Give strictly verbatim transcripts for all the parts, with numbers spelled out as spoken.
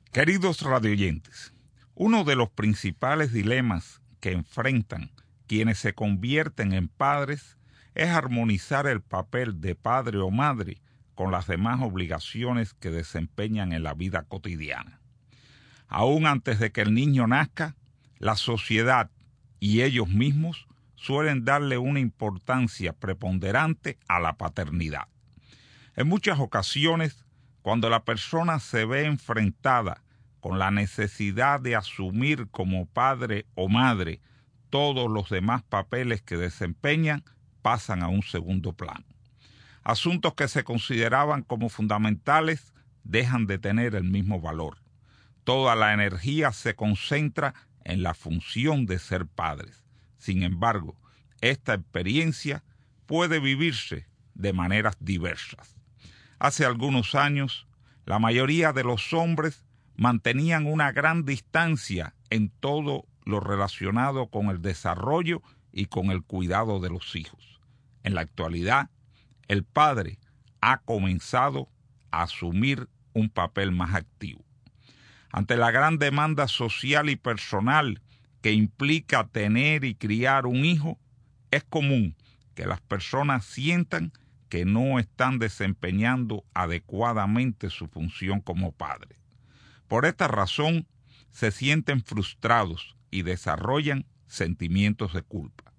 Queridos radioyentes, uno de los principales dilemas que enfrentan quienes se convierten en padres es armonizar el papel de padre o madre con las demás obligaciones que desempeñan en la vida cotidiana. Aún antes de que el niño nazca, la sociedad y ellos mismos suelen darle una importancia preponderante a la paternidad. En muchas ocasiones, cuando la persona se ve enfrentada con la necesidad de asumir como padre o madre todos los demás papeles que desempeñan, pasan a un segundo plano. Asuntos que se consideraban como fundamentales dejan de tener el mismo valor. Toda la energía se concentra en la función de ser padres. Sin embargo, esta experiencia puede vivirse de maneras diversas. Hace algunos años, la mayoría de los hombres mantenían una gran distancia en todo lo relacionado con el desarrollo y con el cuidado de los hijos. En la actualidad, el padre ha comenzado a asumir un papel más activo. Ante la gran demanda social y personal que implica tener y criar un hijo, es común que las personas sientan que no están desempeñando adecuadamente su función como padre. Por esta razón, se sienten frustrados y desarrollan sentimientos de culpa.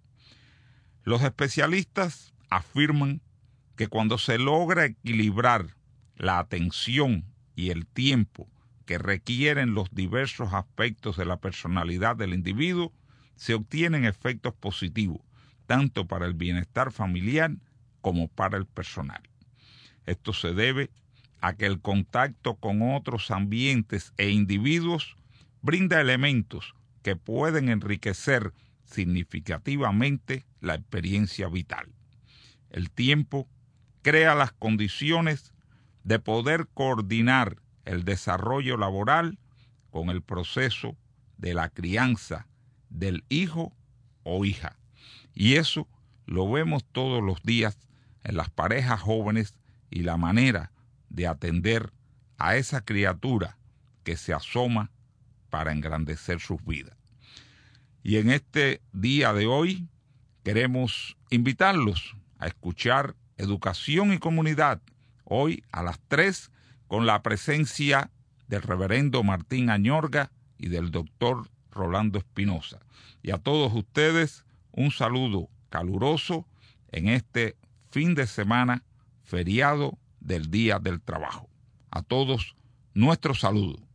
Los especialistas afirman que cuando se logra equilibrar la atención y el tiempo que requieren los diversos aspectos de la personalidad del individuo, se obtienen efectos positivos, tanto para el bienestar familiar como para el personal. Esto se debe a que el contacto con otros ambientes e individuos brinda elementos que pueden enriquecer significativamente la experiencia vital. El tiempo crea las condiciones de poder coordinar el desarrollo laboral con el proceso de la crianza del hijo o hija. Y eso lo vemos todos los días en las parejas jóvenes y la manera de atender a esa criatura que se asoma para engrandecer sus vidas. Y en este día de hoy queremos invitarlos a escuchar Educación y Comunidad, hoy a las tres, con la presencia del reverendo Martín Añorga y del doctor Rolando Espinosa. Y a todos ustedes un saludo caluroso en este fin de semana feriado del Día del Trabajo. A todos nuestro saludo.